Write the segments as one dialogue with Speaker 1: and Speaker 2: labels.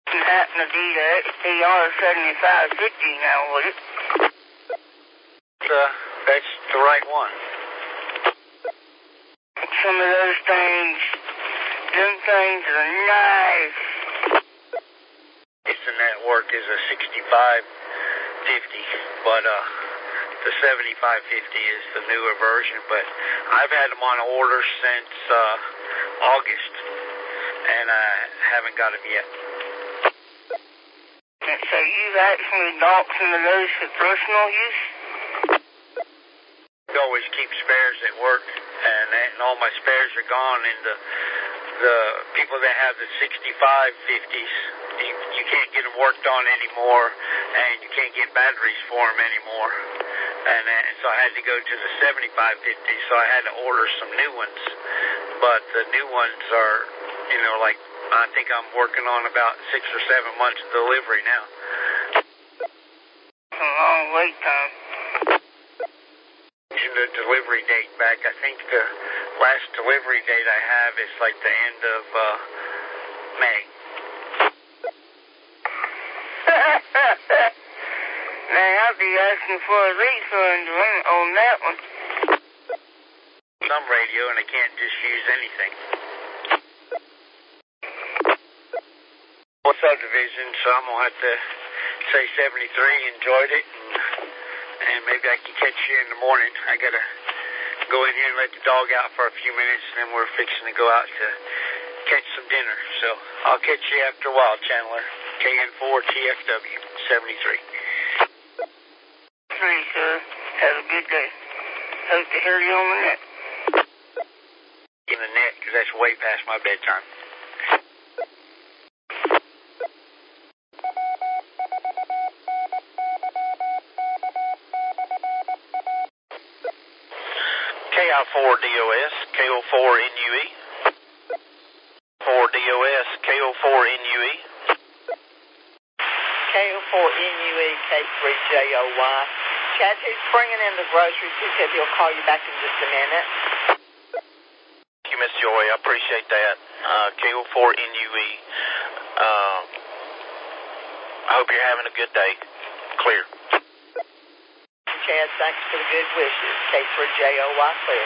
Speaker 1: Didn't happen to be the XTR 7550 now, would it?
Speaker 2: That's the right one.
Speaker 1: Some of those things, them things are nice.
Speaker 2: This network is a 6550, but the 7550 is the newer version, but I've had them on order since August, and I haven't got them yet.
Speaker 1: So you've actually bought some of those for personal use?
Speaker 2: I always keep spares at work, and all my spares are gone, and the people that have the 6550s, you can't get them worked on anymore, and you can't get batteries for them anymore. And so I had to go to the 7550, so I had to order some new ones. But the new ones are, like, I think I'm working on about 6 or 7 months delivery now.
Speaker 1: A long wait time.
Speaker 2: The delivery date back, I think the last delivery date I have is like the end of May.
Speaker 1: Man, I'll be asking for a refund on that one.
Speaker 2: Some radio, and I can't just use anything. Well, subdivision, so I'm going to have to say 73 enjoyed it, and maybe I can catch you in the morning. I got to go in here and let the dog out for a few minutes, and then we're fixing to go out to catch some dinner. So I'll catch you after a while, Chandler. KN4TFW 73.
Speaker 1: Thanks, sir. Have a good day. Hope to hear you on the net.
Speaker 2: In the net, because that's way past my bedtime. KI4DOS, KO4NUE. 4DOS, KO4NUE.
Speaker 3: KO4NUE, K3JOY. Chad, who's bringing in the groceries? He said he'll call you back in just a minute.
Speaker 2: Thank you, Miss Joy. I appreciate that. KO4NUE. I hope you're having a good day. Clear.
Speaker 3: Chad, thanks for the good wishes. K3JOY clear.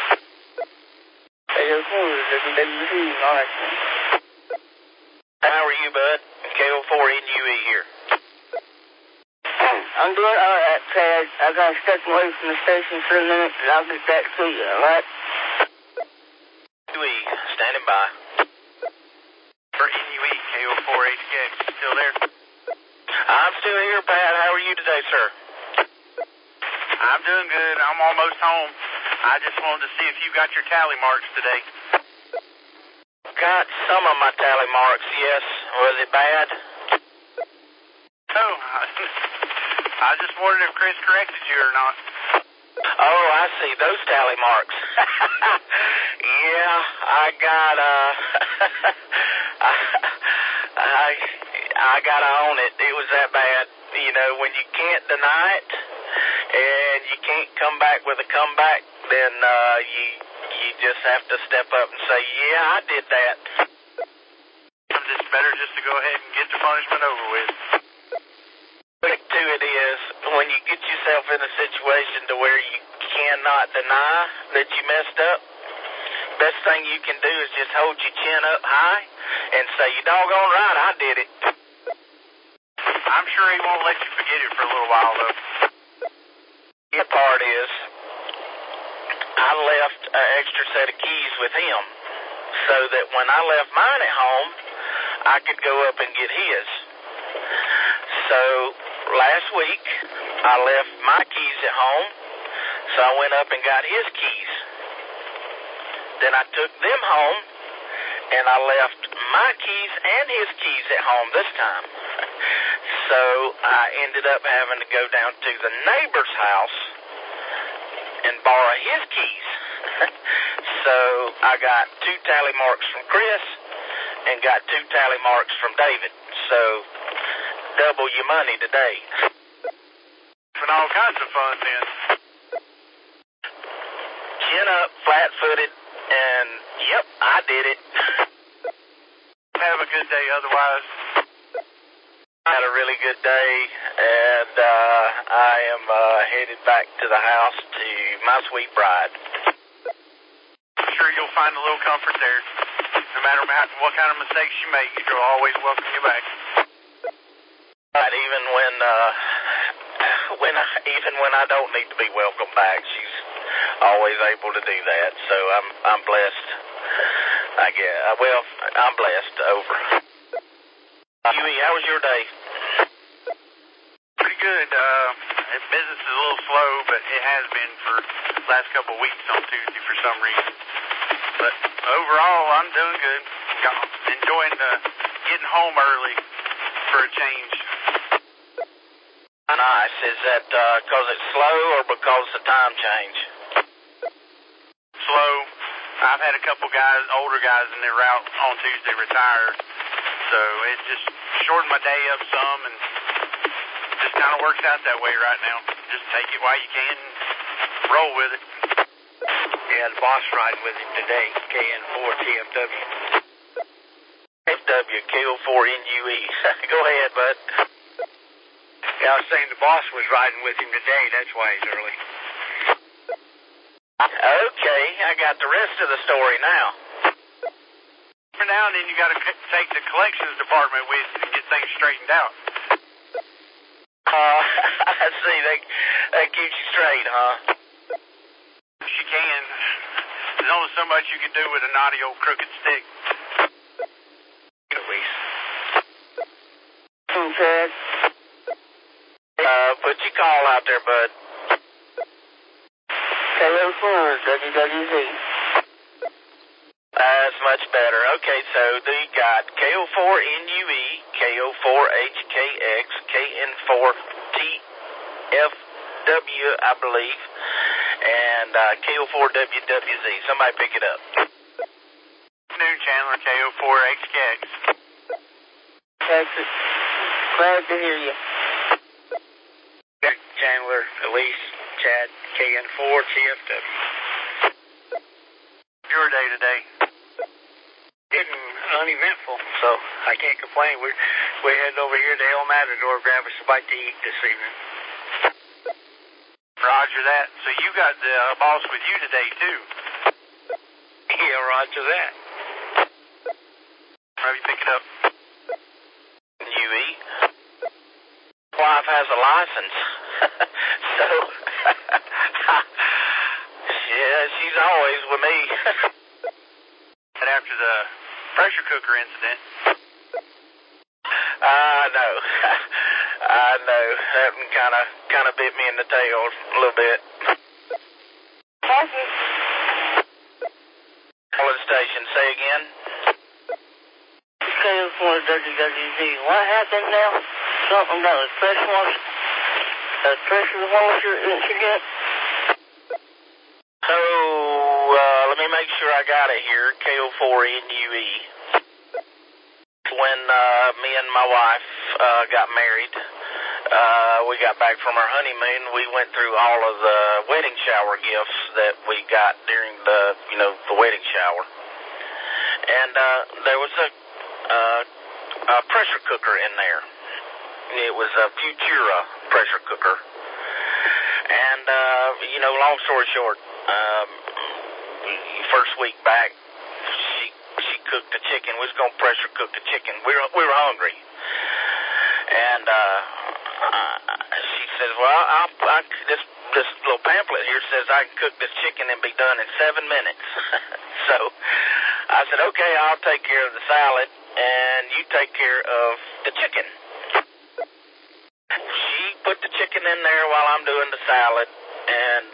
Speaker 2: How are you, bud? KO4NUE here.
Speaker 1: I'm doing all right, Chad. I got to step away from the station for a minute, and I'll get back to you, all right?
Speaker 2: Standing by. For NUE, KO4HK, still there? I'm still here, Pat. How are you today, sir?
Speaker 4: I'm doing good. I'm almost home. I just wanted to see if you got your tally marks today.
Speaker 2: Got some of my tally marks, yes. Was it bad?
Speaker 4: No. I just wondered if Chris corrected you or not.
Speaker 2: Oh, I see. Those tally marks. Yeah, I got, I got to own it. It was that bad. When you can't deny it and you can't come back with a comeback, then you just have to step up and say, yeah, I did that.
Speaker 4: It's better just to go ahead and get the punishment over with.
Speaker 2: Trick to it is, when you get yourself in a situation to where you cannot deny that you messed up, best thing you can do is just hold your chin up high and say, you doggone right, I did it.
Speaker 4: I'm sure he won't let you forget it for a little while, though.
Speaker 2: The part is, I left an extra set of keys with him so that when I left mine at home, I could go up and get his. So last week, I left my keys at home, so I went up and got his keys. Then I took them home, and I left my keys and his keys at home this time. So I ended up having to go down to the neighbor's house and borrow his keys. So I got 2 tally marks from Chris and got 2 tally marks from David. So double your money today.
Speaker 4: And all kinds of fun then.
Speaker 2: Chin up, flat-footed, and yep, I did it.
Speaker 4: Have a good day otherwise.
Speaker 2: Had a really good day, and I am headed back to the house to my sweet bride.
Speaker 4: I'm sure you'll find a little comfort there. No matter what kind of mistakes she makes, she'll always welcome you back.
Speaker 2: But even when I don't need to be welcomed back, she's always able to do that. So I'm blessed. I guess. Well, I'm blessed. Over. Huey, how was your day?
Speaker 4: Pretty good. Business is a little slow, but it has been for the last couple of weeks on Tuesday for some reason. But overall, I'm doing good. Enjoying getting home early for a change.
Speaker 2: Nice. Is that because it's slow or because the time change?
Speaker 4: Slow. I've had a couple guys, older guys in their route on Tuesday retire, so it just shortened my day up some, and just kind of works out that way right now. Just take it while you can and roll with it.
Speaker 5: Yeah, the boss riding with him today, KN4 TFW.
Speaker 2: FW, KO4NUE. Go ahead, bud.
Speaker 5: Yeah, I was saying the boss was riding with him today, that's why he's early.
Speaker 2: Okay, I got the rest of the story now.
Speaker 4: For now and then, you got to take the collections department with you to get things straightened out.
Speaker 2: I see. That keeps you straight, huh?
Speaker 4: She can. There's only so much you can do with a knotty old crooked stick.
Speaker 5: At least.
Speaker 1: Okay.
Speaker 2: Put your call out there, bud.
Speaker 1: KO4 WWZ.
Speaker 2: That's much better. Okay, so you got KO4NUE, KO4HKX, KN4TFW, I believe, and KO4WWZ. Somebody pick it up.
Speaker 4: New Chandler, KO4HKX.
Speaker 1: Texas. Glad to hear you.
Speaker 5: Chandler, Elise, Chad, KN4 TFW.
Speaker 4: Your day today?
Speaker 5: Getting uneventful, so I can't complain. We're heading over here to El Matador, grab us a bite to eat this evening.
Speaker 4: Roger that. So you got the boss with you today, too?
Speaker 5: Yeah, roger that.
Speaker 4: Have you pick it up?
Speaker 2: UE. Wife has a license. So, yeah, she's always with me.
Speaker 4: And after the pressure cooker incident.
Speaker 2: I know. That one kind of bit me in the tail a little bit. Calling the station. Say again.
Speaker 1: KO4 WWZ. What happened now? Something about a pressure washer incident?
Speaker 2: So, let me make sure I got it here. KO4NUE. When me and my wife got married, we got back from our honeymoon, we went through all of the wedding shower gifts that we got during the wedding shower. And there was a pressure cooker in there. It was a Futura pressure cooker. And, long story short, first week back, she cooked the chicken. We was going to pressure cook the chicken. We were hungry. And she says, well, this little pamphlet here says I can cook this chicken and be done in 7 minutes. So I said, okay, I'll take care of the salad, and you take care of the chicken. She put the chicken in there while I'm doing the salad, and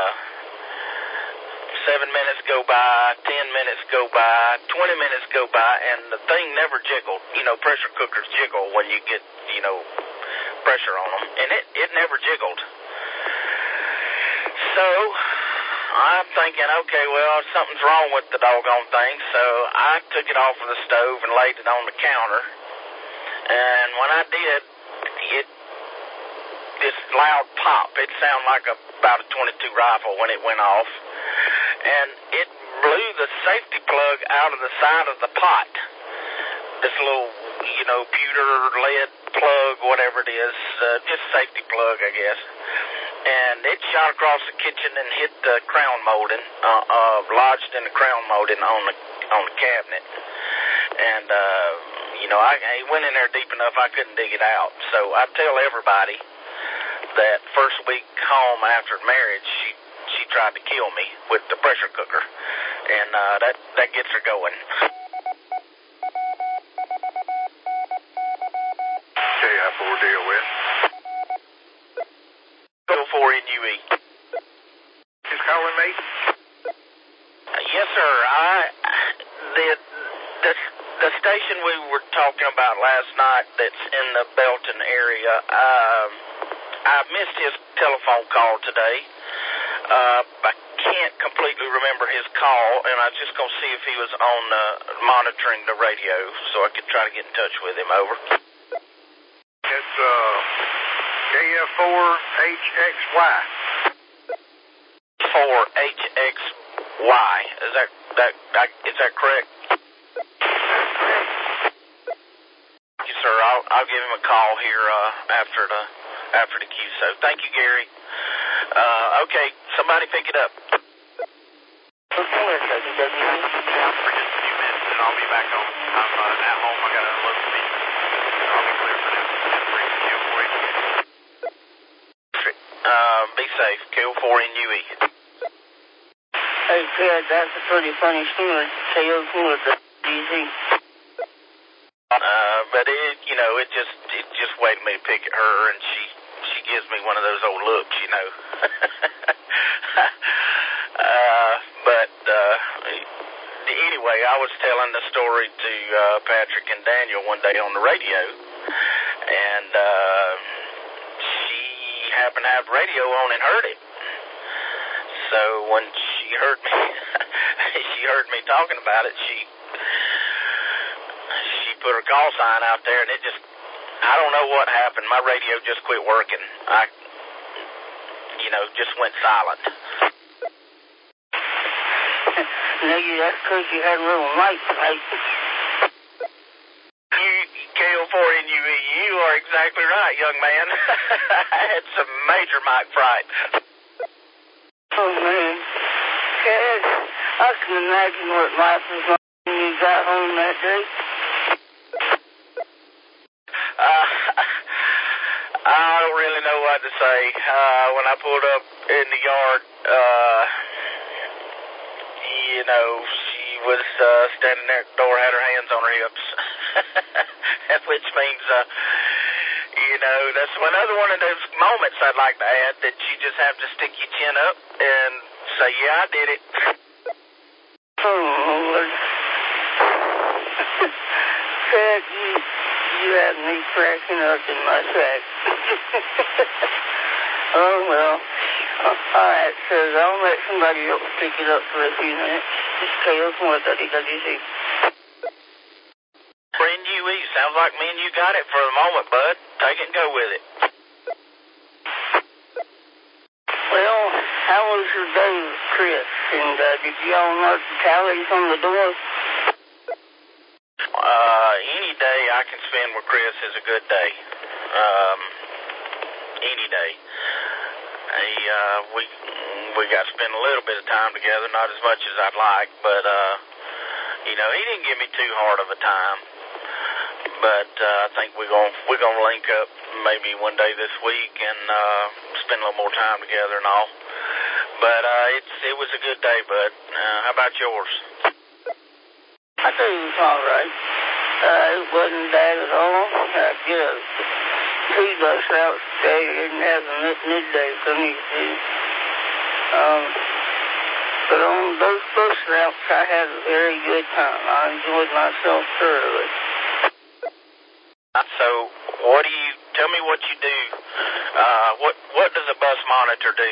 Speaker 2: 7 minutes go by, 10 minutes go by, 20 minutes go by, and the thing never jiggled. Pressure cookers jiggle when you get, pressure on them, and it never jiggled. So I'm thinking, okay, well, something's wrong with the doggone thing, so I took it off of the stove and laid it on the counter, and when I did, this loud pop. It sounded like about a .22 rifle when it went off, and it blew the safety plug out of the side of the pot. this little, pewter lead plug, whatever it is, just safety plug, I guess. And it shot across the kitchen and hit the crown molding, lodged in the crown molding on the cabinet. And, I went in there deep enough I couldn't dig it out. So I tell everybody that first week home after marriage, she tried to kill me with the pressure cooker. And that gets her going.
Speaker 4: KI4 DOS.
Speaker 2: Go 4 NUE.
Speaker 4: Who's calling me?
Speaker 2: Yes, sir. The station we were talking about last night that's in the Belton area, I missed his telephone call today. I can't completely remember his call, and I was just going to see if he was on monitoring the radio so I could try to get in touch with him. Over.
Speaker 4: It's KF4HXY.
Speaker 2: 4HXY. Is that correct? Thank you, sir. I'll give him a call here after the QSO. Thank you, Gary. Okay, somebody pick it up.
Speaker 1: For just a few
Speaker 4: minutes, and I'll be back on. I'm at home. I got to unload the meat. I'll be clear for now.
Speaker 2: Be safe. KO4NUE.
Speaker 1: Hey, Ted, that's a pretty funny story. KO4 DZ.
Speaker 2: But it just waited me to pick at her, and she gives me one of those old looks, Anyway, I was telling the story to Patrick and Daniel one day on the radio, and she happened to have the radio on and heard it. So when she heard me talking about it, she put her call sign out there, and I don't know what happened. My radio just quit working. I just went silent.
Speaker 1: That's because you had a little mic, right?
Speaker 2: KO4NUE, you are exactly right, young man. I had some major mic fright.
Speaker 1: Oh, man. Ted, I can imagine what life was like when you got home that day.
Speaker 2: I don't really know what to say. When I pulled up in the yard, she was standing there at the door, had her hands on her hips, which means, that's another one of those moments I'd like to add, that you just have to stick your chin up and say, yeah, I did it.
Speaker 1: Oh, Lord. Ted, you had me cracking up in my tracks. Oh, well. All right, so I'll let somebody else pick it up for a few minutes. Just KO4 WWC.
Speaker 2: Friend UE, sounds like me and you got it for a moment, bud. Take it and go with it.
Speaker 1: Well, how was your day with Chris? And did y'all mark the tallies on the door?
Speaker 2: Any day I can spend with Chris is a good day. Any day. We got to spend a little bit of time together, not as much as I'd like, but he didn't give me too hard of a time. But I think we're gonna link up maybe one day this week and spend a little more time together and all. But it was a good day, bud. How about yours?
Speaker 1: I think it was all right. It wasn't bad at all. I did a 2 bus routes today. I didn't have a midday for me to do. But on those bus routes, I had a very good time. I enjoyed myself thoroughly.
Speaker 2: So, tell me what you do. What does a bus monitor do?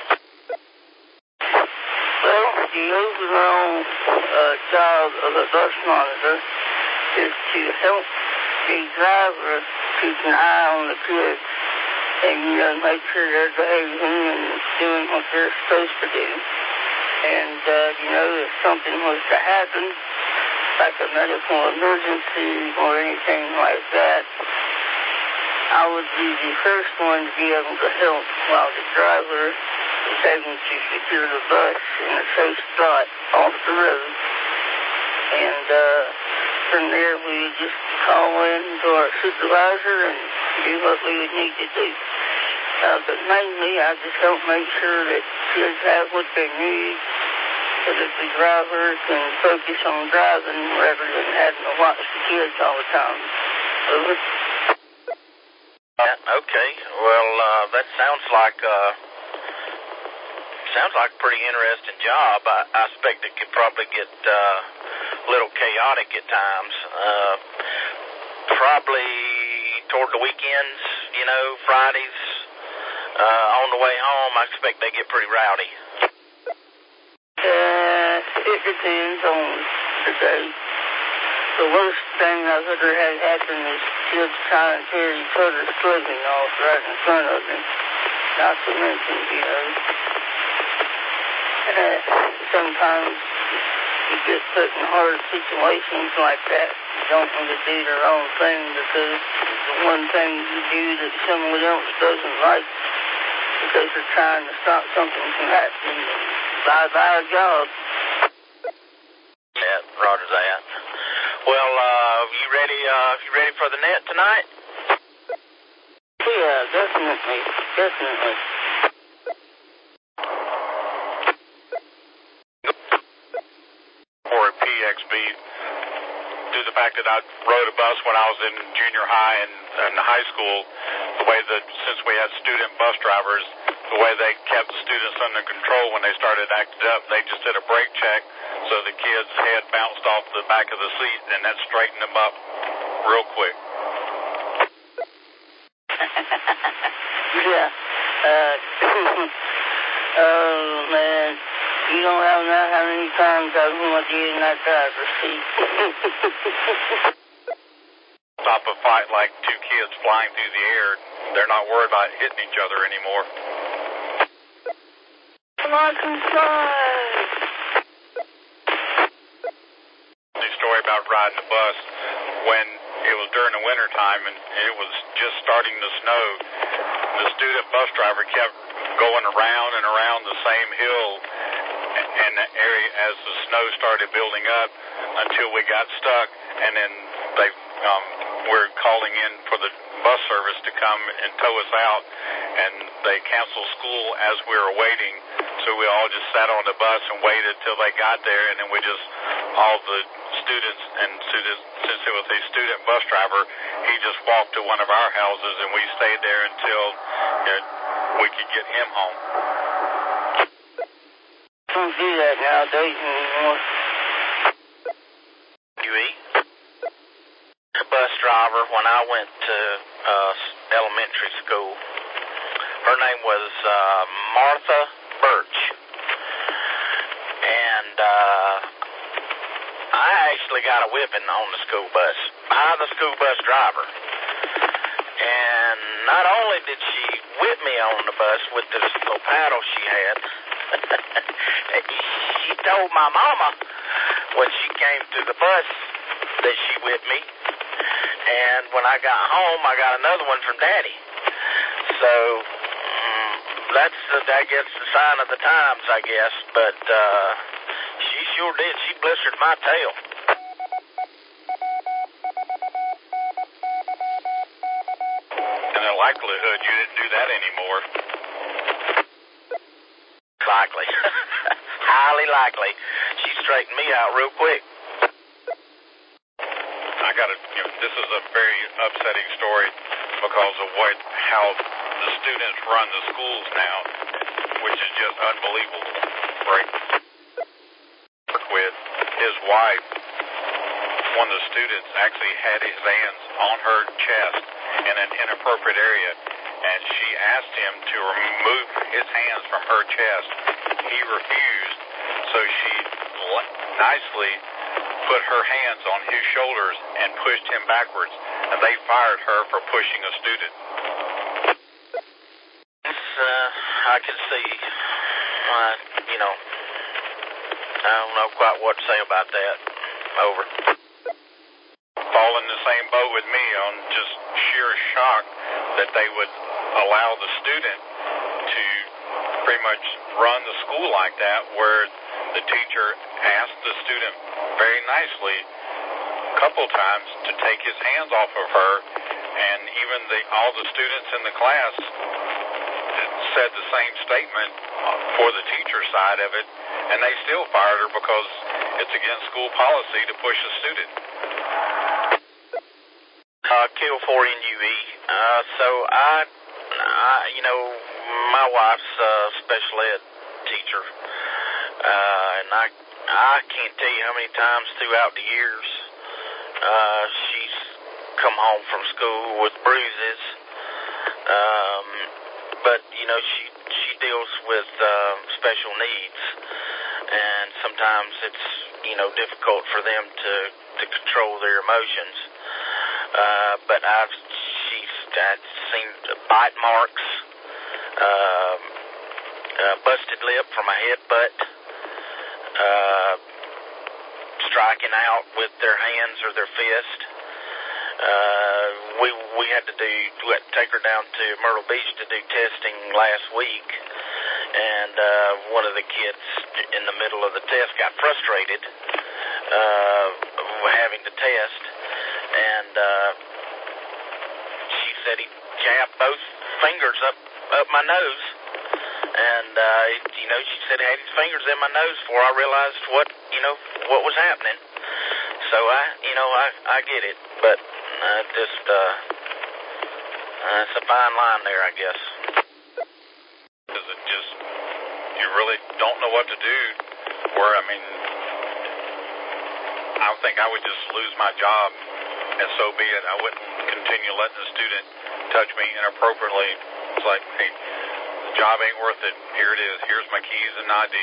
Speaker 1: Well, the overall job of a bus monitor is to help the driver keep an eye on the kids and make sure they're behaving and doing what they're supposed to do. And, if something was to happen, like a medical emergency or anything like that, I would be the first one to be able to help while the driver is able to secure the bus in a safe spot off the road. And from there, we would just call in to our supervisor and do what we would need to do. But mainly, I just help make sure that kids have what they need so that the driver can focus on driving rather than having to watch the kids all the time. Over.
Speaker 2: Okay. Well, that sounds like a pretty interesting job. I expect it could probably get a little chaotic at times. Probably toward the weekends, Fridays. On the way home, I expect they get pretty rowdy.
Speaker 1: It depends on the day. The worst thing I've ever had happen is kids trying to tear each other's clothing off right in front of them. Not to mention, sometimes you get put in hard situations like that. You don't want to do the wrong thing because the one thing you do that someone else doesn't like because they're trying to stop something from happening. Bye-bye job.
Speaker 2: Yeah, roger that. Well, you ready for the net tonight?
Speaker 1: Yeah, definitely.
Speaker 6: Or a PXB, due to the fact that I rode a bus when I was in junior high and high school, the way that since we had student bus drivers, the way they kept the students under control when they started acting up, they just did a brake check so the kid's head bounced off the back of the seat, and that straightened them up real quick.
Speaker 1: Yeah. Oh, man. You don't have know how many times I've wanted to get in that driver's seat.
Speaker 6: Stop a fight like two kids flying through the air. They're not worried about hitting each other anymore.
Speaker 1: Come on, inside.
Speaker 6: The story about riding a bus when it was during the winter time and it was just starting to snow. The student bus driver kept going around and around the same hill in the area as the snow started building up until we got stuck, and then we're calling in for the bus service to come and tow us out, and they canceled school as we were waiting, so we all just sat on the bus and waited till they got there, and then all the students, and since it was a student bus driver, he just walked to one of our houses, and we stayed there until we could get him home.
Speaker 1: Don't do that nowadays anymore.
Speaker 2: You eat? A bus driver, when I went to elementary school, her name was Martha Birch. And I actually got a whipping on the school bus by the school bus driver. And not only did she whip me on the bus with this little paddle she had, she told my mama when she came to the bus that she whipped me. And when I got home, I got another one from Daddy. So that's, I guess, the sign of the times, I guess. But she sure did. She blistered my tail.
Speaker 6: In all likelihood, you didn't do that anymore.
Speaker 2: Likely. Highly likely. She straightened me out real quick.
Speaker 6: This is a very upsetting story because of how the students run the schools now, which is just unbelievable. Right? With his wife, one of the students actually had his hands on her chest in an inappropriate area, and she asked him to remove his hands from her chest. He refused, so she nicely put her hands on his shoulders and pushed him backwards, and they fired her for pushing a student.
Speaker 2: I can see, I don't know quite what to say about that. Over.
Speaker 6: Fall in the same boat with me on just sheer shock that they would allow the student to pretty much run the school like that, where the teacher asked the student very nicely a couple times to take his hands off of her, and even all the students in the class said the same statement for the teacher side of it, and they still fired her because it's against school policy to push a student.
Speaker 2: KO4NUE. So I, my wife's a special ed teacher, and I can't tell you how many times throughout the years she's come home from school with bruises. But she deals with special needs, and sometimes it's difficult for them to control their emotions. But I've seen bite marks, busted lip from a headbutt, striking out with their hands or their fist. We had to take her down to Myrtle Beach to do testing last week, and one of the kids in the middle of the test got frustrated having to test, and she said he jabbed both fingers up my nose, and she said I had his fingers in my nose before I realized what was happening. So I get it, but it's a fine line there, I guess.
Speaker 6: Because you really don't know what to do. I think I would just lose my job, and so be it. I wouldn't continue letting the student touch me inappropriately. It's like, hey, the job ain't worth it. Here it is. Here's my keys and ID.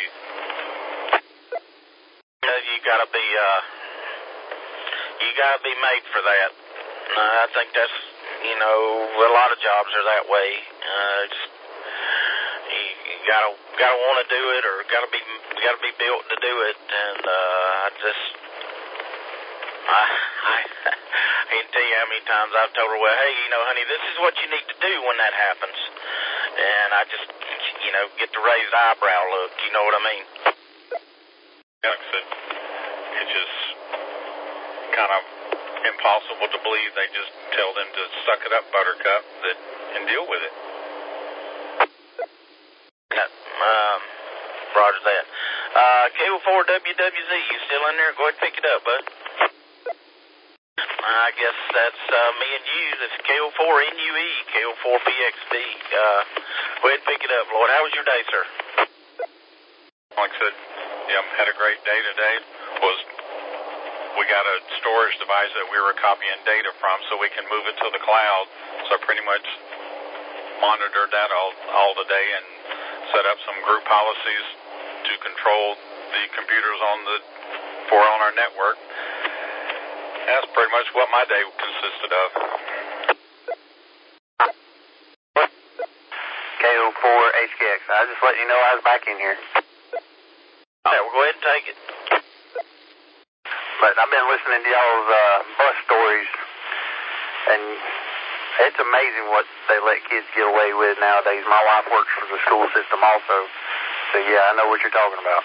Speaker 2: You gotta be made for that. I think that's, a lot of jobs are that way. You gotta want to do it, or gotta be built to do it. And I can't tell you how many times I've told her, well, hey, honey, this is what you need to do when that happens. And I just, get the raised eyebrow look. You know what I mean?
Speaker 6: Yeah, it's just kind of impossible to believe. They just tell them to suck it up, Buttercup, and deal with it.
Speaker 2: Roger that. KO4WWZ, you still in there? Go ahead and pick it up, bud. I guess that's me and you. That's KO4NUE, KO4BXB. Go ahead and pick it up, Lloyd. How was your day, sir?
Speaker 6: Like I said, had a great day today. We got a storage device that we were copying data from so we can move it to the cloud. So I pretty much monitored that all the day and set up some group policies to control the computers on our network. That's pretty much what my day consisted of.
Speaker 5: KO4HKX. I was just letting you know I was back in here.
Speaker 2: Yeah, we'll go ahead and take it.
Speaker 5: But I've been listening to y'all's bus stories, and it's amazing what they let kids get away with nowadays. My wife works for the school system also, so yeah, I know what you're talking about.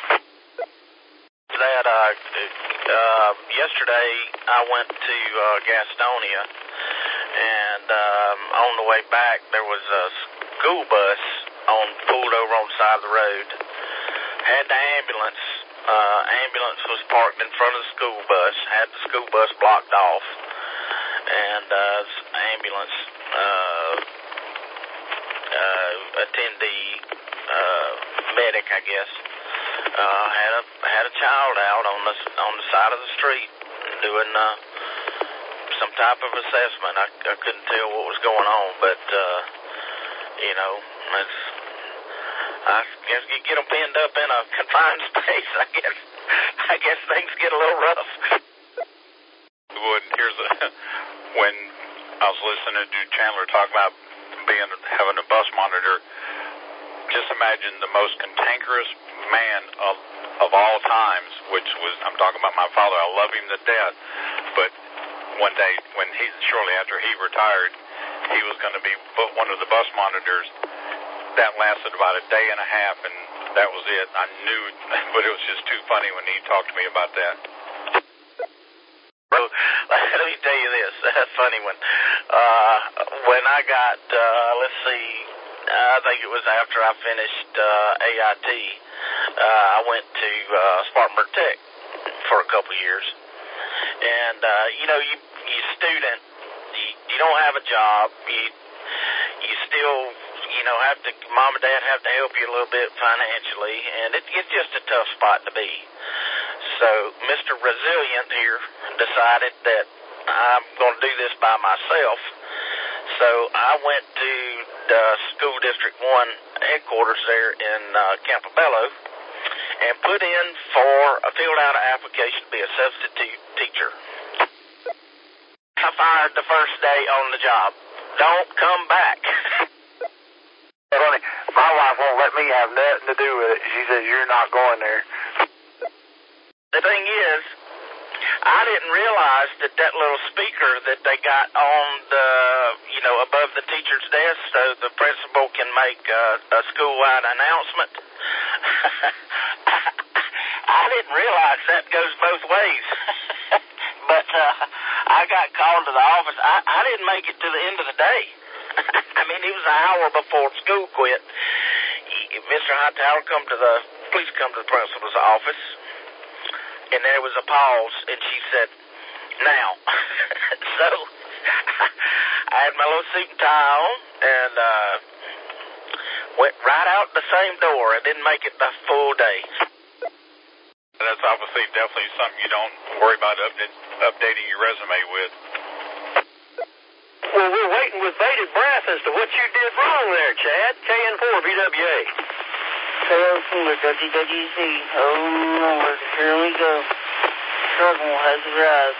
Speaker 2: Yesterday I went to Gastonia, and on the way back there was a school bus pulled over on the side of the road. Had the ambulance. Ambulance was parked in front of the school bus. Had the school bus blocked off, and ambulance attendee, medic, I guess, had a child out on the side of the street doing some type of assessment. I couldn't tell what was going on, but I guess you get them pinned up in a confined space. I guess things get a little rough.
Speaker 6: When I was listening to Chandler talk about having a bus monitor, just imagine the most cantankerous man of all times, which was, I'm talking about my father. I love him to death, but one day shortly after he retired, he was going to be one of the bus monitors. That lasted about a day and a half, and that was it. I knew, but it was just too funny when he talked to me about that.
Speaker 2: Bro, let me tell you this, a funny one. When I got, let's see, I think it was after I finished AIT, I went to Spartanburg Tech for a couple years. And, you student, you don't have a job, you still, have to, mom and dad have to help you a little bit financially, and it's just a tough spot to be. So Mr. Resilient here decided that I'm going to do this by myself. So I went to the School District 1 headquarters there in Campobello and put in filled out an application to be a substitute teacher. I fired the first day on the job. Don't come back.
Speaker 5: My wife won't let me have nothing to do with it. She says, you're not going there.
Speaker 2: The thing is, I didn't realize that little speaker that they got on the, above the teacher's desk so the principal can make a school-wide announcement. I didn't realize that goes both ways. But I got called to the office. I didn't make it to the end of the day. I mean, it was an hour before school quit. Mr. Hightower please come to the principal's office. And there was a pause, and she said, now. So I had my little suit and tie on and went right out the same door. I didn't make it the full day.
Speaker 6: That's obviously definitely something you don't worry about updating your resume with.
Speaker 7: Well, we're waiting with bated breath as to what you did wrong there, Chad. KN4 BWA.
Speaker 1: KN4 WWC. Oh, Lord, here we go. Trouble has arrived.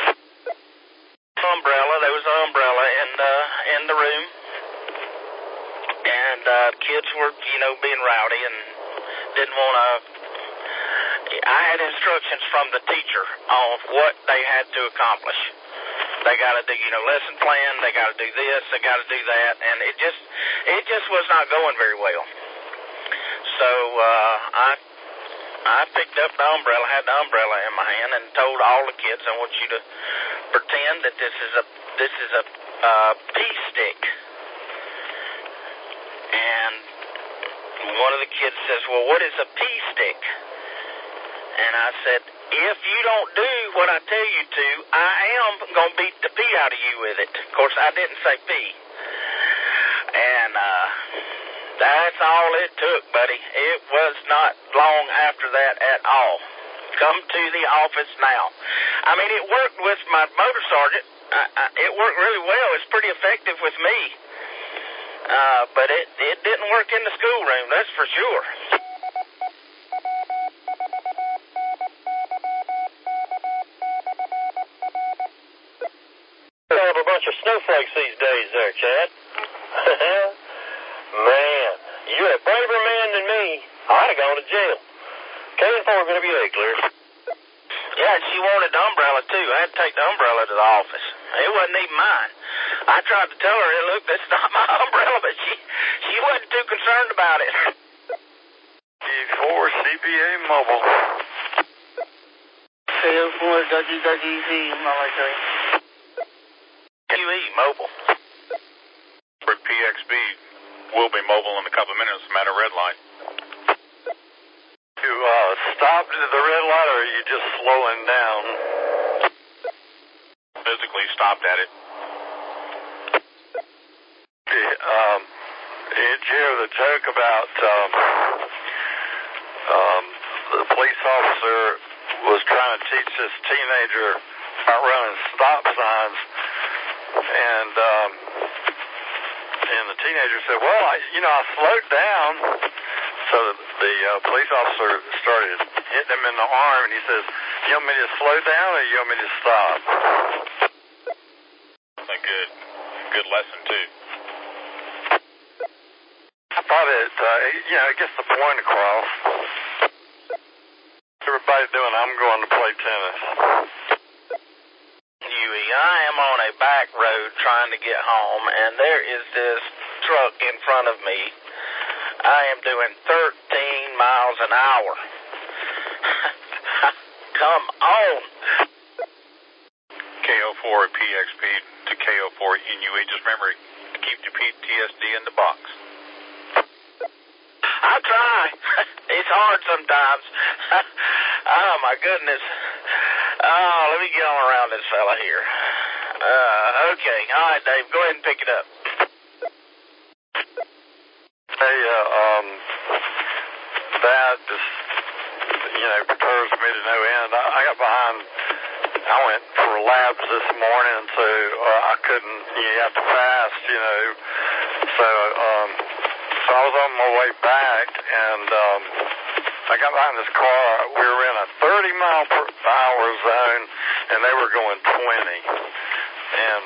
Speaker 2: There was an umbrella in the room, and kids were, being rowdy and didn't want to. I had instructions from the teacher on what they had to accomplish. They got to do, lesson plan. They got to do this. They got to do that, and it just was not going very well. So I picked up the umbrella, had the umbrella in my hand, and told all the kids, I want you to pretend that this is a pea stick. And one of the kids says, well, what is a pea stick? And I said, if you don't do what I tell you to, I am going to beat the pee out of you with it. Of course, I didn't say pee. And that's all it took, buddy. It was not long after that at all. Come to the office now. I mean, it worked with my motor sergeant. It worked really well. It's pretty effective with me. But it didn't work in the schoolroom, that's for sure.
Speaker 7: Have a bunch of snowflakes these days there, Chad. Man, you're a braver man than me. I'd have gone to jail. KN4 going to be clear.
Speaker 2: Yeah, she wanted the umbrella, too. I had to take the umbrella to the office. It wasn't even mine. I tried to tell her, hey, look, that's not my umbrella, but she wasn't too concerned about it.
Speaker 5: G4 CPA Mobile.
Speaker 1: KN4 WWZ, military.
Speaker 2: QE Mobile.
Speaker 6: For PXB, we'll be mobile in a couple of minutes, I'm at a red light.
Speaker 5: You stopped at the red light, or are you just slowing down?
Speaker 6: Physically stopped at it.
Speaker 5: Did you hear the joke about the police officer was trying to teach this teenager about running stop signs, and the teenager said, well, I slowed down. So the police officer started hitting him in the arm, and he says, you want me to slow down or you want me to stop?
Speaker 6: That's a good lesson, too.
Speaker 5: I thought it gets the point across.
Speaker 8: everybody doing? I'm going to play tennis.
Speaker 2: Huey, I am on a back road trying to get home, and there is this truck in front of me. I am doing 13 miles an hour. Come on.
Speaker 6: KO4 PXP to KO4 NUE. Just remember, keep your PTSD in the box.
Speaker 2: I try. It's hard sometimes. Oh, my goodness. Oh, let me get on around this fella here. Okay. All right, Dave. Go ahead and pick it up.
Speaker 8: Hey, that just, perturbs me to no end. I got behind. I went for labs this morning, so I couldn't. You have to fast, So, so I was on my way back, and I got behind this car. We were in a 30-mile-per-hour zone, and they were going 20. And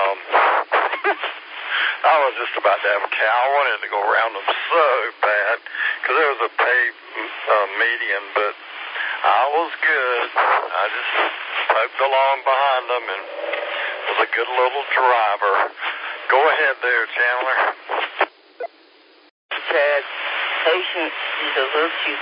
Speaker 8: I was just about to have a cow. I wanted to go around them so bad because there was a paved median, but I was good. I just poked along behind them and was a good little driver. Go ahead there, Chandler.
Speaker 1: Chad, patience is a virtue.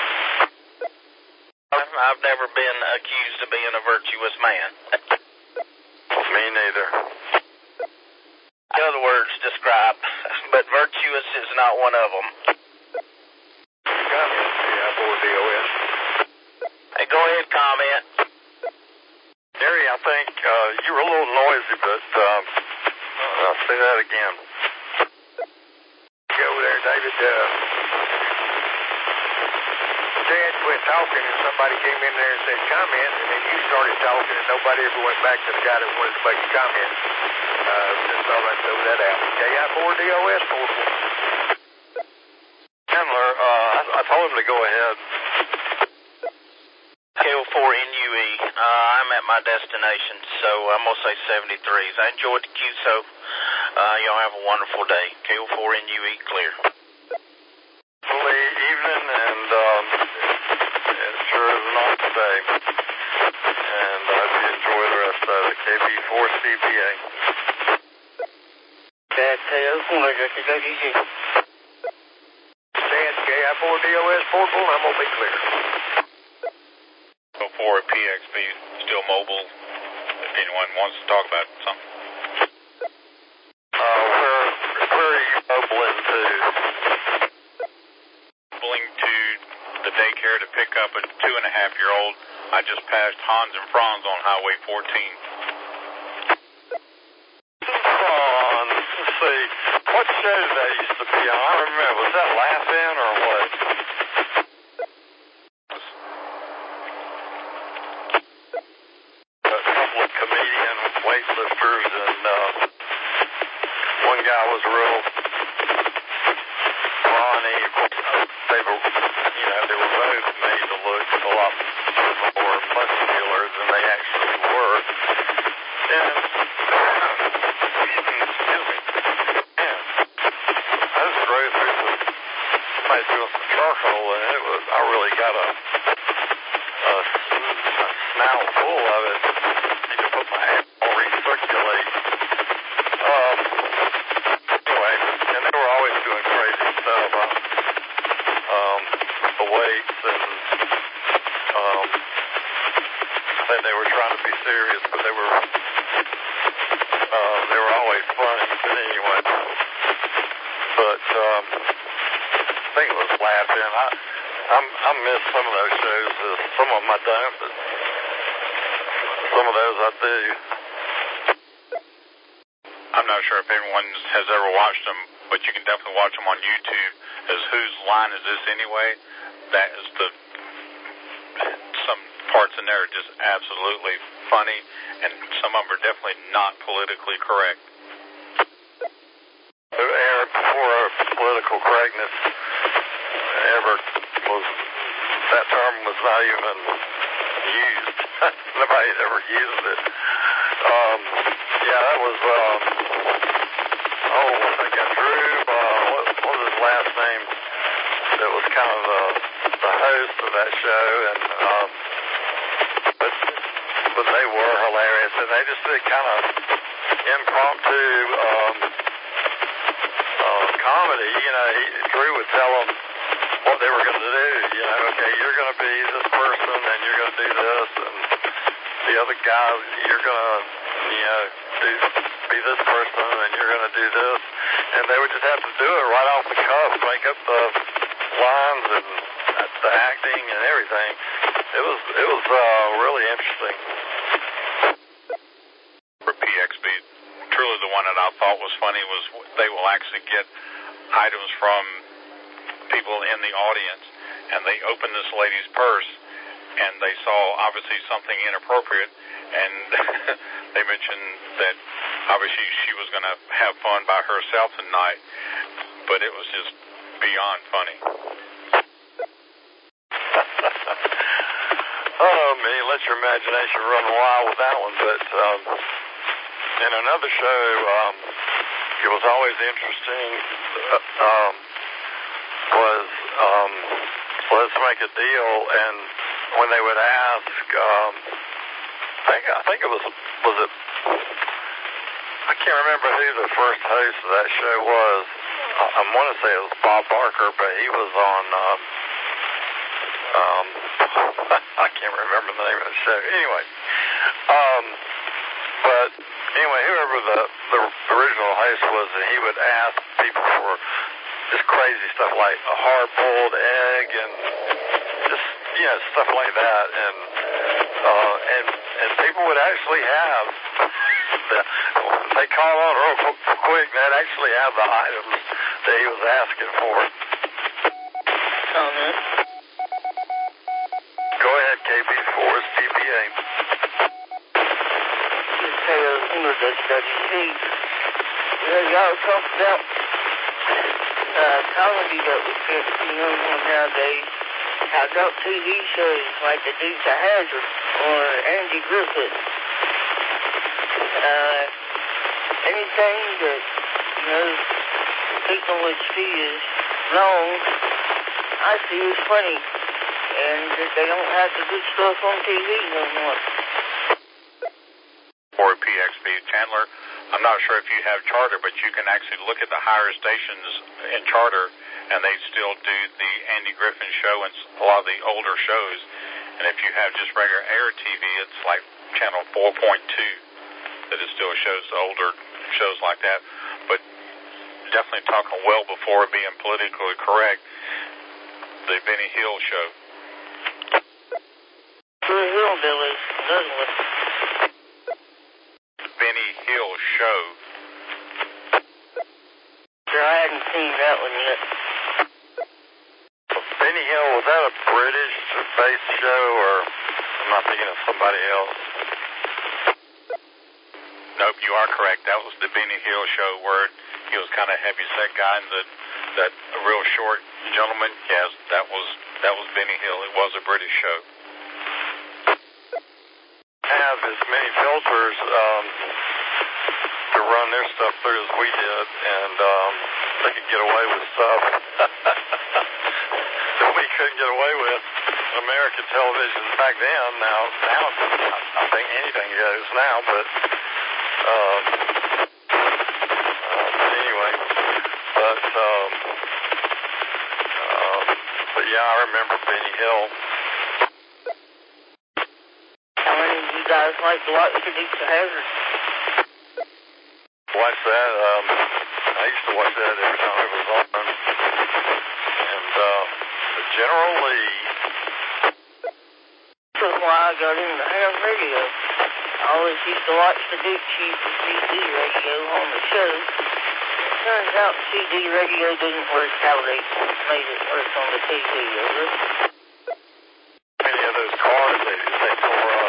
Speaker 2: I've never been accused of being a virtuous man.
Speaker 8: Me neither.
Speaker 2: Other words describe, but virtuous is not one of them.
Speaker 8: Comment, CI4DOS.
Speaker 2: Hey, go ahead, comment.
Speaker 8: Gary, I think you were a little noisy, but I'll say that again.
Speaker 9: Go over there, David. Chad quit talking, and somebody came in there and said comment, and then you started talking, and nobody ever went back to the guy that wanted to make a comment. Just thought I'd throw that out. KI4DOS portable.
Speaker 8: Chandler, I told him to go ahead.
Speaker 2: KO4NUE, I'm at my destination, so I'm going to say 73s. I enjoyed the QSO. Y'all have a wonderful day. KO4NUE, clear.
Speaker 8: Evening, and it sure is not today. And I hope you enjoy the rest of it. KB4CPA.
Speaker 1: Chad, KO4,
Speaker 9: Chad, KI4DOS portable, I'm going to be clear.
Speaker 6: KO4 PXP, still mobile, if anyone wants to talk about something.
Speaker 8: Where are you mobile into?
Speaker 6: To the daycare to pick up a 2.5-year-old. I just passed Hans and Franz on Highway 14.
Speaker 8: Franz, let's see. What show did that used to be on? I don't remember. Was that Laugh-In or what? A couple of comedian weightlifters, and one guy was real brawny. They were both made to look a lot more muscular than they actually were. And, excuse me, man, I just drove through somebody doing some charcoal, and I really got a snout full of it. I need to put my hand on recirculate. Anyway, and they were always doing crazy stuff. The weights, and I think they were trying to be serious, but they were always funny. But anyway, I think it was Laugh-In. I miss some of those shows. Some of them I don't, but some of those I do.
Speaker 6: I'm not sure if anyone has ever watched them, but you can definitely watch them on YouTube as Whose Line Is This Anyway? That is some parts in there are just absolutely funny, and some of them are definitely not politically correct.
Speaker 8: Eric, before political correctness ever was, that term was not even used. Nobody had ever used it. Yeah, that was, what's that guy, Drew, what was his last name? that was kind of the host of that show, and but they were hilarious, and they just did kind of impromptu comedy. You know, Drew would tell them what they were going to do. You know, okay, you're going to be this person, and you're going to do this, and the other guy, you're going to, you know, be this person, and you're going to do this, and they would just have to do it right off the cuff, make up the lines and the acting and everything. It was really interesting.
Speaker 6: For PXB, truly the one that I thought was funny was they will actually get items from people in the audience, and they open this lady's purse, and they saw obviously something inappropriate, and they mentioned that obviously she was going to have fun by herself tonight, but it was just beyond funny.
Speaker 8: Oh, man, let your imagination run wild with that one. But in another show, it was always interesting, was Let's Make a Deal, and when they would ask, I think it was it, I can't remember who the first host of that show was. I want to say it was Bob Barker, but he was on, I can't remember the name of the show. Anyway, but anyway, whoever the original host was, and he would ask people for just crazy stuff like a hard-boiled egg and just, you know, stuff like that, and people would actually have they call on real quick, and they'd actually have the items that he was asking for.
Speaker 1: Comment.
Speaker 8: Go ahead, KB4's PPA.
Speaker 1: Just say WWC. Y'all talk about comedy that we can't see no more nowadays. How about TV shows like The Dukes of Hazzard or Andy Griffith? Anything that, you know, people would see as wrong, I see as funny. And that they don't have the good stuff on TV no more.
Speaker 6: For PXB, Chandler, I'm not sure if you have Charter, but you can actually look at the higher stations in Charter, and they still do the Andy Griffin show and a lot of the older shows. And if you have just regular air TV, it's like channel 4.2 that it still shows the older shows like that. But definitely talking well before being politically correct, the Benny Hill show.
Speaker 1: The Hillbillies, another one.
Speaker 6: Benny Hill show.
Speaker 1: Sure, I hadn't seen that one yet.
Speaker 8: Benny Hill, was that a British-based show, or am I thinking of somebody else?
Speaker 6: Nope, you are correct. That was the Benny Hill show where he was kind of heavy-set guy, and that real short gentleman. Yes, that was Benny Hill. It was a British show.
Speaker 8: Have as many filters to run their stuff through as we did, and they could get away with stuff that we couldn't get away with on American television back then. Now I think anything goes now, but anyway, but yeah, I remember Benny Hill.
Speaker 1: How many of you guys like to watch The Dukes of Hazzard?
Speaker 8: Watch that. I used to watch that every time it was on. And General Lee.
Speaker 1: That's why I got into ham radio. I always used to watch the Dukes use the CD radio on the show. Turns out CD radio didn't work how they made it work on the TV, over.
Speaker 8: Many of those cars they tore up.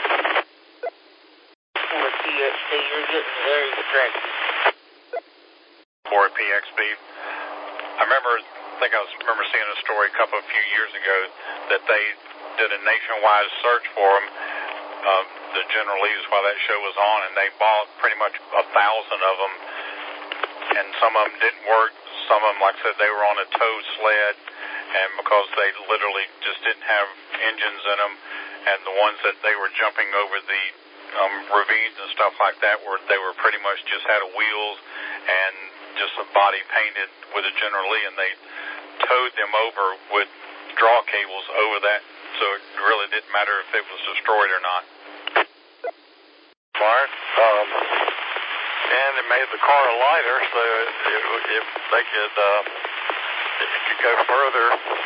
Speaker 1: With PXB, you're getting very distracted.
Speaker 6: For PXB, I remember seeing a story a few years ago that they did a nationwide search for them, the General Lee's, while that show was on, and they bought pretty much 1,000 of them, and some of them didn't work. Some of them, like I said, they were on a tow sled, and because they literally just didn't have engines in them, and the ones that they were jumping over the ravines and stuff like that they were pretty much just had wheels and just a body painted with a General Lee, and they towed them over with draw cables over that, so it really didn't matter if it was destroyed or not.
Speaker 8: Smart. And it made the car lighter, so if they could go further.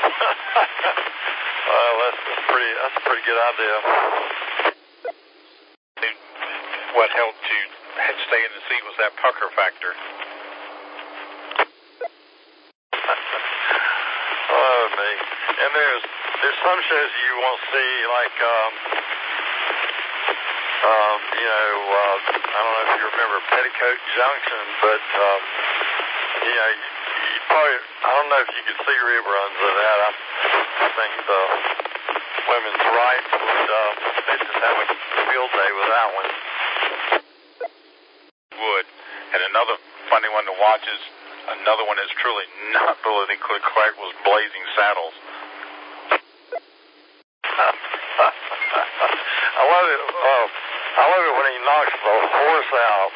Speaker 8: That's a pretty good idea.
Speaker 6: What helped to stay in the seat was that pucker factor.
Speaker 8: Oh, me. And there's some shows you won't see, like, I don't know if you remember Petticoat Junction, but, you probably, I don't know if you could see reruns of that. I think the women's rights they just have a field day with that one.
Speaker 6: Would. And another funny one to watch is, another one that's truly not politically correct was Blazing Saddles.
Speaker 8: I love it when he knocks the horse out.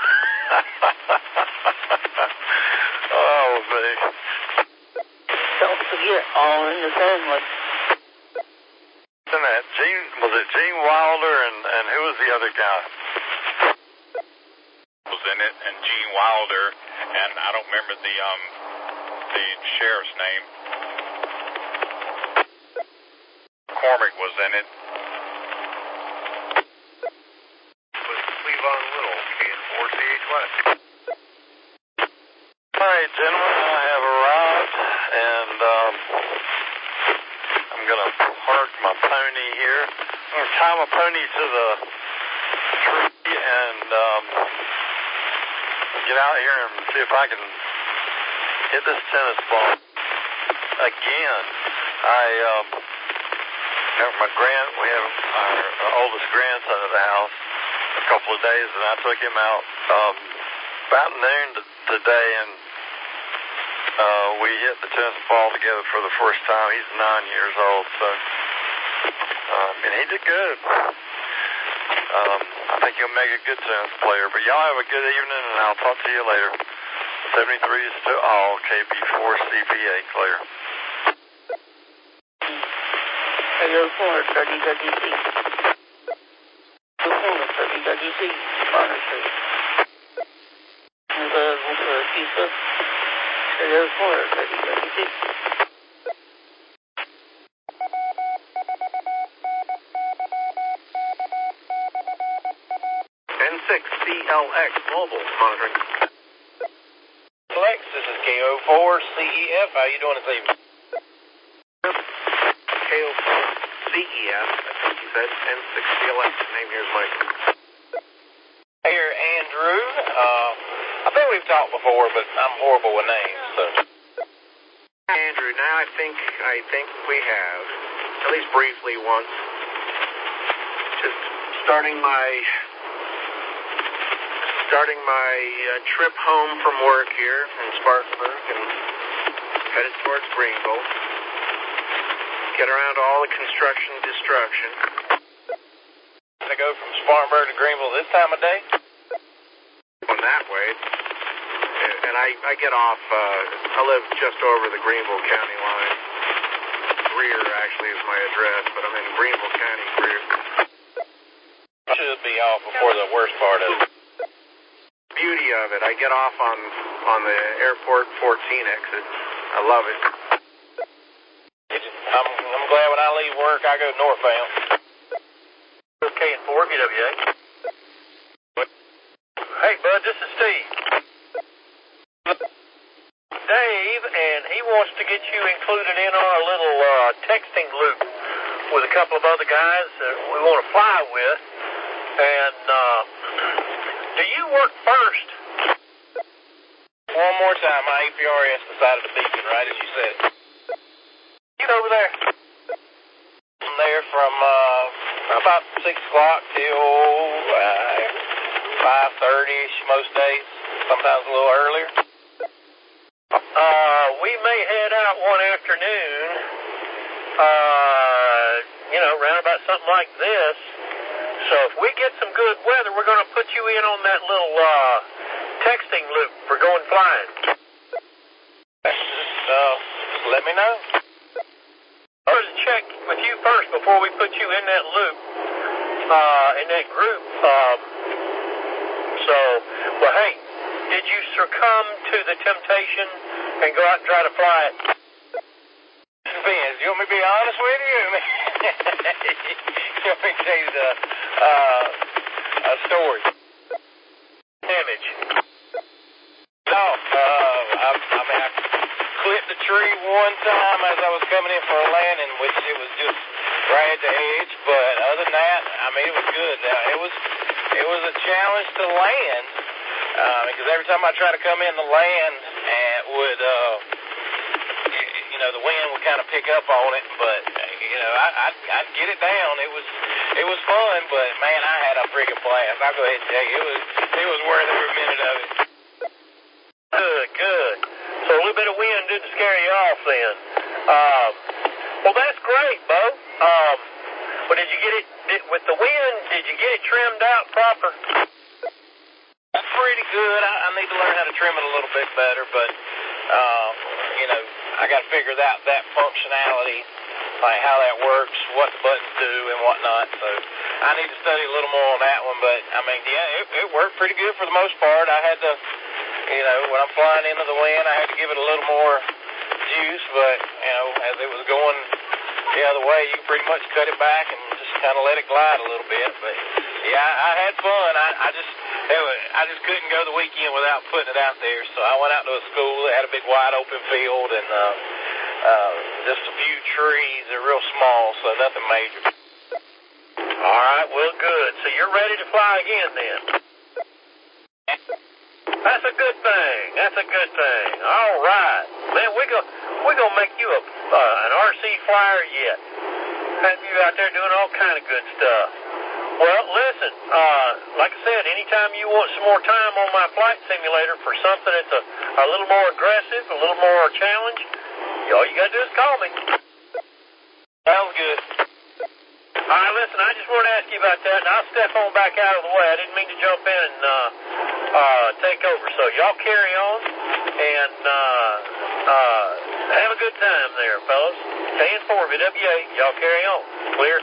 Speaker 8: Oh, me.
Speaker 1: Don't forget, All in the Family.
Speaker 8: Isn't that was it Gene Wilder and who was the other guy?
Speaker 6: Was in it, and Gene Wilder, and I don't remember the sheriff's name. Cormick was in it.
Speaker 8: All right, gentlemen, I have arrived, and I'm going to park my pony here. I'm going to tie my pony to the tree and get out here and see if I can hit this tennis ball again. We have our oldest grandson at the house a couple of days, and I took him out about noon today, and we hit the tennis ball together for the first time. He's 9 years old, so and he did good. I think he'll make a good tennis player. But y'all have a good evening, and I'll talk to you later. 73 is to all, KB4 CPA clear.
Speaker 1: Hello, Ford, WWC. WWC, honestly. Available for a pizza. Hello, Ford, WWC.
Speaker 9: N6CLX Mobile monitoring.
Speaker 7: Lex, this is KO4CEF. How you doing this evening?
Speaker 9: KO4CEF, I think you said. N6CLX. Name here is Mike.
Speaker 7: Here, Andrew. I think we've talked before, but I'm horrible with names, so.
Speaker 9: Andrew, now I think we have, at least briefly once. Just starting my trip home from work here in Spartanburg and headed towards Greenville. Get around all the construction destruction.
Speaker 7: To go from Spartanburg to Greenville this time of day?
Speaker 9: Going that way. And I get off, I live just over the Greenville County line. Greer actually is my address, but I'm in Greenville County, Greer.
Speaker 7: Should be off before the worst part of it.
Speaker 9: Beauty of it, I get off on the Airport 14 exit. I love it.
Speaker 7: I'm glad when I leave work, I go northbound. K4, BWA. Hey, bud, this is Steve. Dave, and he wants to get you included in on a little texting loop with a couple of other guys that we want to fly with. And, do you work first? One more time, my APRS decided to beacon, right as you said. You over there? I'm there from about 6 o'clock till 5:30-ish most days, sometimes a little earlier. We may head out one afternoon Around about something like this. So if we get some good weather, we're going to put you in on that little texting loop for going flying.
Speaker 8: Let me know.
Speaker 7: I wanted to check with you first before we put you in that loop, in that group. Well, hey, did you succumb to the temptation and go out and try to fly it?
Speaker 8: Depends. You want me to be honest with you? You want me to tell you a story?
Speaker 7: Image.
Speaker 8: No, I clipped the tree one time as I was coming in for a landing, which it was just right at the edge. But other than that, it was good. It was a challenge to land because every time I tried to come in to land, it would, the wind would kind of pick up on it. But I'd get it down. It was fun, but man, I had a freaking blast. I'll go ahead and tell you, it was worth every minute of it.
Speaker 7: Good. So a little bit of wind didn't scare you off then. Well, that's great, Bo. But did you get it, with the wind, did you get it trimmed out proper?
Speaker 8: Pretty good. I need to learn how to trim it a little bit better, but, I got to figure out that functionality, like how that works, what the buttons do and whatnot. So I need to study a little more on that one, but, it worked pretty good for the most part. I had to, when I'm flying into the wind, I had to give it a little more juice, but, as it was going the other way, you pretty much cut it back and just kind of let it glide a little bit. But, yeah, I had fun. I just couldn't go the weekend without putting it out there, so I went out to a school that had a big wide open field and just a few trees. They're real small, so nothing major.
Speaker 7: All right, well, good. So you're ready to fly again then? That's a good thing. All right. Man, we're gonna make you an RC flyer yet. Have you out there doing all kind of good stuff. Well, listen, like I said, anytime you want some more time on my flight simulator for something that's a little more aggressive, a little more challenge, all you got to do is call me.
Speaker 8: Sounds good.
Speaker 7: All right, listen, I just wanted to ask you about that, and I'll step on back out of the way. I didn't mean to jump in and take over. So y'all carry on, and have a good time there, fellas. KN4 VWA, y'all carry on. Clear?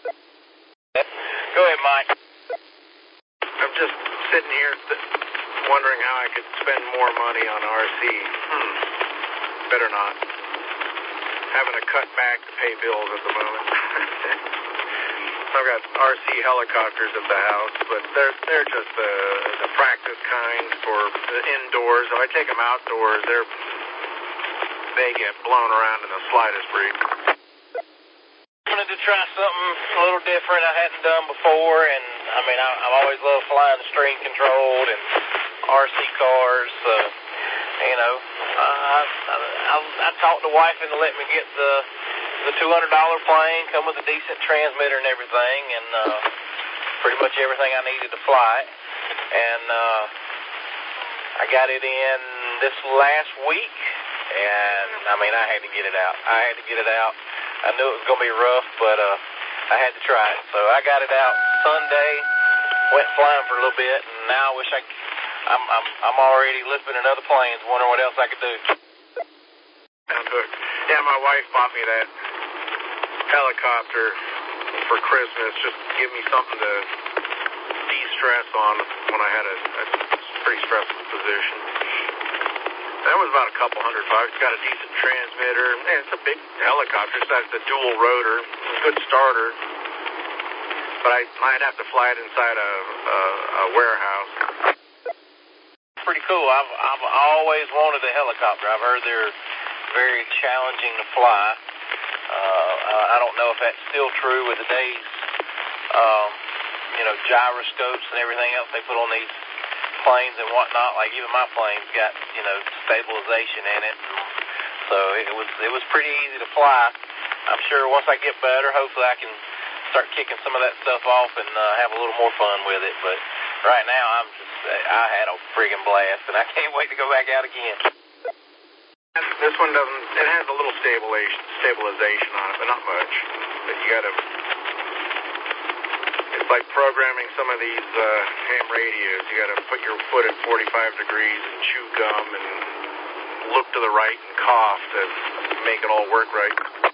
Speaker 8: Go ahead, Mike.
Speaker 9: I'm just sitting here wondering how I could spend more money on RC. Better not. Having to cut back to pay bills at the moment. I've got RC helicopters at the house, but they're just the practice kind for the indoors. If I take them outdoors, they get blown around in the slightest breeze.
Speaker 8: I wanted to try something a little different I hadn't done before, and I've always loved flying the stream controlled and RC cars, so I talked the wife into letting me get the $200 plane, come with a decent transmitter and everything, and pretty much everything I needed to fly it. And I got it in this last week, and I had to get it out. I knew it was going to be rough, but I had to try it. So I got it out Sunday, went flying for a little bit, and now I wish I'm already listening in other planes, wondering what else I could do.
Speaker 9: Yeah, my wife bought me that helicopter for Christmas, just to give me something to de-stress on when I had a pretty stressful position. That was about $200. Got a decent transmitter. Man, it's a big helicopter. It's got the dual rotor. Good starter. But I might have to fly it inside a warehouse.
Speaker 8: Pretty cool. I've always wanted a helicopter. I've heard they're very challenging to fly. I don't know if that's still true with today's, gyroscopes and everything else they put on these planes and whatnot. Like even my plane's got, stabilization in it. So it was pretty easy to fly. I'm sure once I get better, hopefully I can start kicking some of that stuff off and have a little more fun with it. But right now I had a friggin' blast, and I can't wait to go back out again.
Speaker 4: This one doesn't, it has a little stabilization on it, but not much. But you gotta, it's like programming some of these ham radios. You gotta put your foot at 45 degrees and chew gum and look to the right and cough to make it all work right.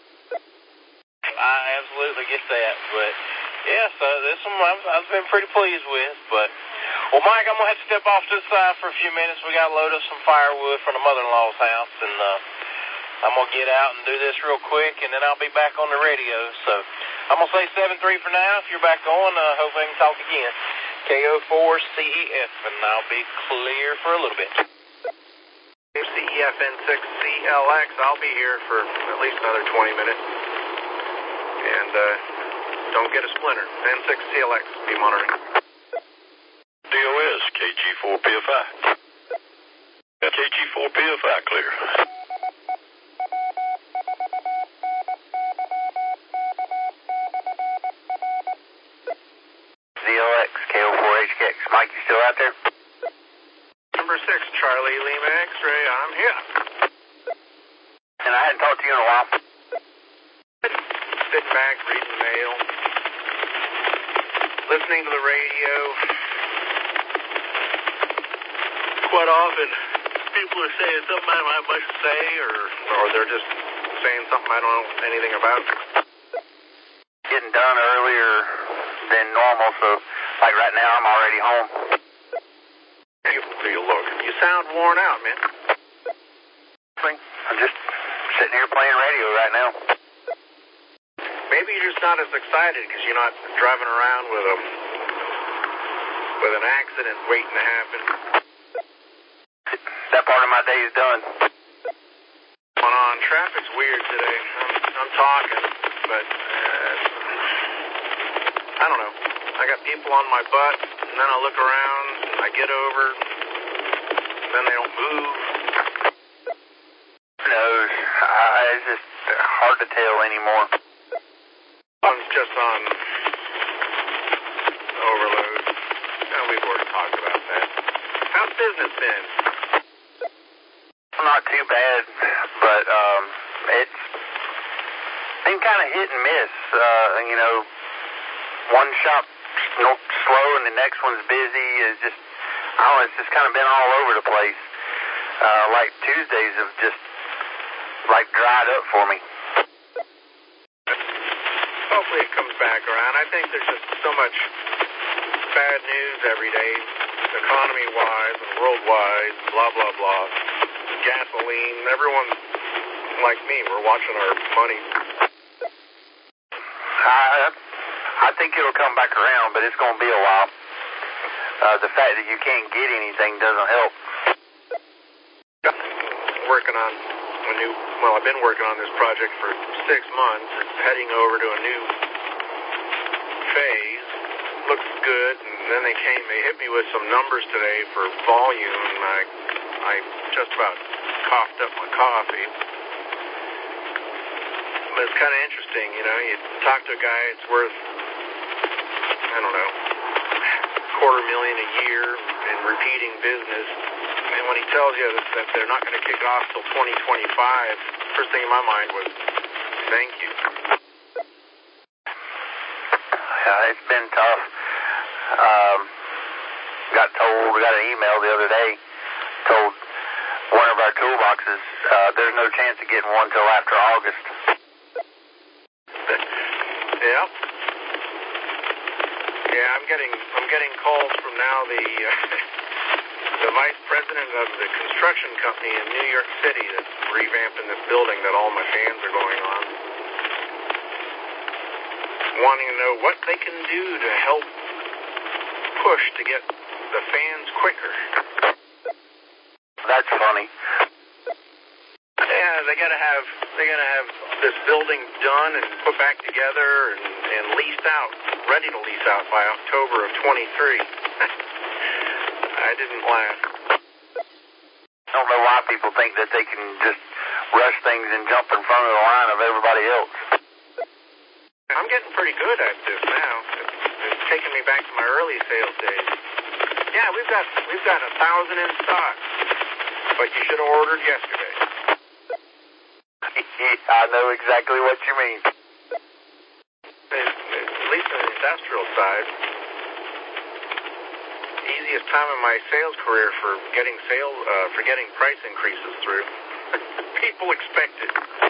Speaker 7: I absolutely get that, but yeah, so this one I've been pretty pleased with, but well, Mike, I'm going to have to step off to the side for a few minutes. We got to load up some firewood from the mother-in-law's house, and I'm going to get out and do this real quick, and then I'll be back on the radio. So I'm going to say 7-3 for now. If you're back on, hope I can talk again. KO4CEF, and I'll be clear for a little bit.
Speaker 4: CEF N6CLX, I'll be here for at least another 20 minutes. And don't get a splinter. N6CLX, be monitoring.
Speaker 8: DOS, KG4PFI. KG4PFI clear.
Speaker 5: ZLX, KO4HKX. Mike, you still out there?
Speaker 4: Number 6, Charlie Lima X-ray, I'm here.
Speaker 5: And I hadn't talked to you in a while.
Speaker 4: Sitting back, reading mail, listening to the radio. Quite often, people are saying something I don't have much to say, or they're just saying something I don't know anything about.
Speaker 5: Getting done earlier than normal, so like right now I'm already home.
Speaker 4: You look. You sound worn out, man.
Speaker 5: I'm just sitting here playing radio right now.
Speaker 4: Maybe you're just not as excited because you're not driving around with an accident waiting to happen.
Speaker 5: That part of my day is done.
Speaker 4: Going on. Traffic's weird today. I'm talking, but I don't know. I got people on my butt, and then I look around, and I get over, and then they don't move.
Speaker 5: Who knows? It's just hard to tell anymore.
Speaker 4: I'm just on overload. We've already talked about that. How's business been?
Speaker 5: Not too bad, but it's been kind of hit and miss. You know, one shop slow and the next one's busy. It's just, I don't know, it's just kind of been all over the place. Like Tuesdays have just like dried up for me.
Speaker 4: Hopefully it comes back around. I think there's just so much bad news every day, economy-wise and worldwide, blah, blah, blah. Gasoline, everyone like me, we're watching our money.
Speaker 5: I think it'll come back around, but it's going to be a while. The fact that you can't get anything doesn't help.
Speaker 4: Working on I've been working on this project for 6 months. It's heading over to a new phase. Looks good, and then they hit me with some numbers today for volume, and I just about coughed up my coffee. But it's kind of interesting, you know. You talk to a guy, it's worth, I don't know, $250,000 a year in repeating business. And when he tells you that they're not going to kick off till 2025, first thing in my mind was, thank you.
Speaker 5: Yeah, it's been tough. We got an email the other day, told one of our toolboxes, there's no chance of getting one till after August.
Speaker 4: Yeah. Yeah, I'm getting calls from now the vice president of the construction company in New York City that's revamping this building that all my fans are going on, wanting to know what they can do to help push to get the fans quicker.
Speaker 5: That's funny.
Speaker 4: Yeah, they gotta have this building done and put back together and leased out, ready to lease out by October of 23. I didn't laugh.
Speaker 5: I don't know why people think that they can just rush things and jump in front of the line of everybody else.
Speaker 4: I'm getting pretty good at this now. It's taking me back to my early sales days. Yeah, we've got 1,000 in stock, but you should have ordered yesterday.
Speaker 5: I know exactly what you mean.
Speaker 10: At least on the industrial side, easiest time in my sales career for getting price increases through. People expect it.